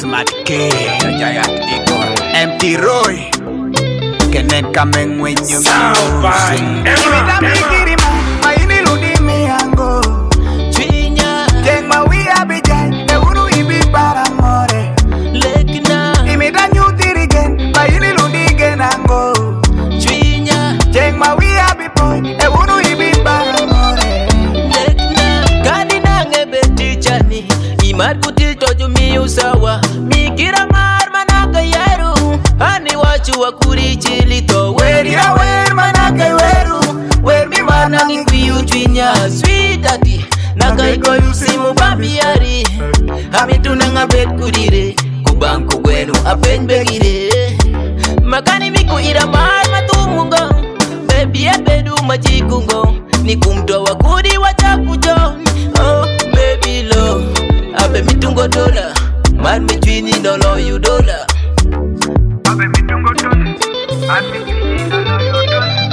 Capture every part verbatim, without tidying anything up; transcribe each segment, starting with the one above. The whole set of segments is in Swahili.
Smart K, Giant Eagle, M T Roy, Kenneth Kamen when you sing. Imita mikirima, maini ludi miango. Twinya, Jeng mawi abijay, e unu ibi paramore. Lekna, Imita nyutirigen, maini ludi genango. Twinya, Jeng mawi abipoy, e unu ibi paramore. Lekna, Kani nange beti chani, Imar kutil toju mi usawa, Mikira mar manaka yaru, Hani wachu wakuri chili to Where ya where manake weru, where mi Manangi manangi kuyu twinya, sweet daddy, Nakai ko yusimu babiari, Hamitu nanga bet kudire, Kubanku gwenu apen begire, Makani miku ira mar matumungo, Baby ebedu majikungo, Nikumto wakudi wachakujo, Oh baby love, Abe mitungo dola, Mar mitwini dolo you dola. Abe mitungo tone, ati kini dola.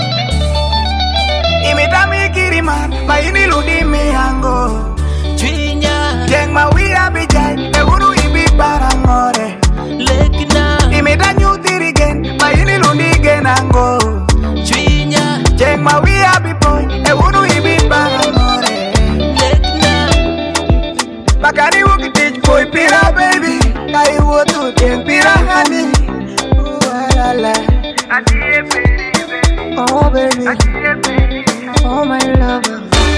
Imita mikirima, maini ludi miango. Twinya, Jeng mawi abijay, e unu ibi paramore. Lekna, Imita nyutirigen, maini ludi genango. Twinya, Jeng mawi abipoy, e unu ibi paramore. Lekna, Makani wukitich boy pira baby, kai wotu ten pira honey. Ooh la la, oh baby, oh my lover.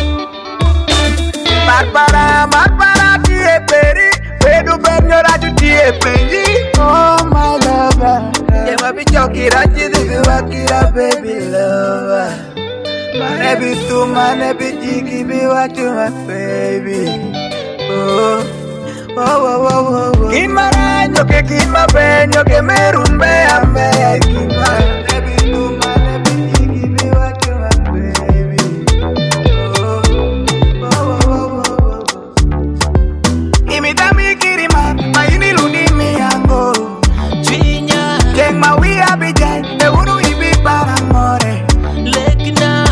Barbara, Barbara, tie peri, pedu benyora tu tie penji. Oh my lover, yema bichoki raji divi wakira baby lover. Mane tu mane bijiki bi watu my baby. Oh, oh, oh, oh, oh. Kimara nyoke kima be nyoke merumbe ambe kimara. Baby tu mane bijiki bi watu my baby. Oh, oh, oh, oh, oh, oh. Imita mikirima, maini ludi miango. Twinya, Jeng mawi abijay, e unu ibi paramore. Lekna,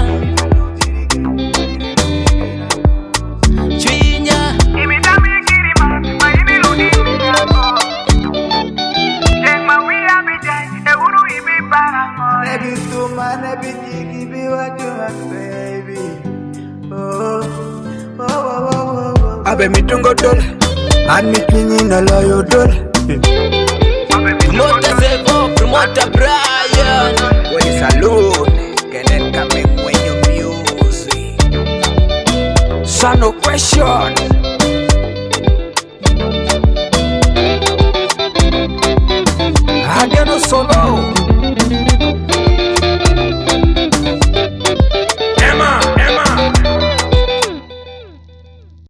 Twinya, Imita mikirima, maini ludi miango. Jeng mawi abijay, e unu ibi paramore. Baby tu mane bijiki bi watu my baby. Oh, oh, oh, oh, oh. Abe mitungo dola, and mitwinyi na loyo dola. Promoter Sevo, Promoter Brian. When you salute, Kenneth Kamen when you music. So no question.